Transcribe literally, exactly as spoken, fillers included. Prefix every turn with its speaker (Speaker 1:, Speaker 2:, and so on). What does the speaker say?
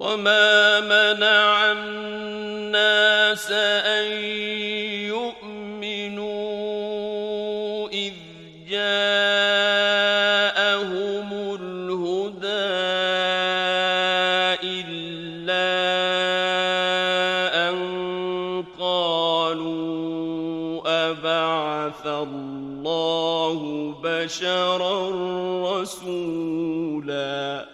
Speaker 1: وما منع الناس أن يؤمنوا إذ جاءهم الهدى إلا أن قالوا أبعث الله بشرا رسولا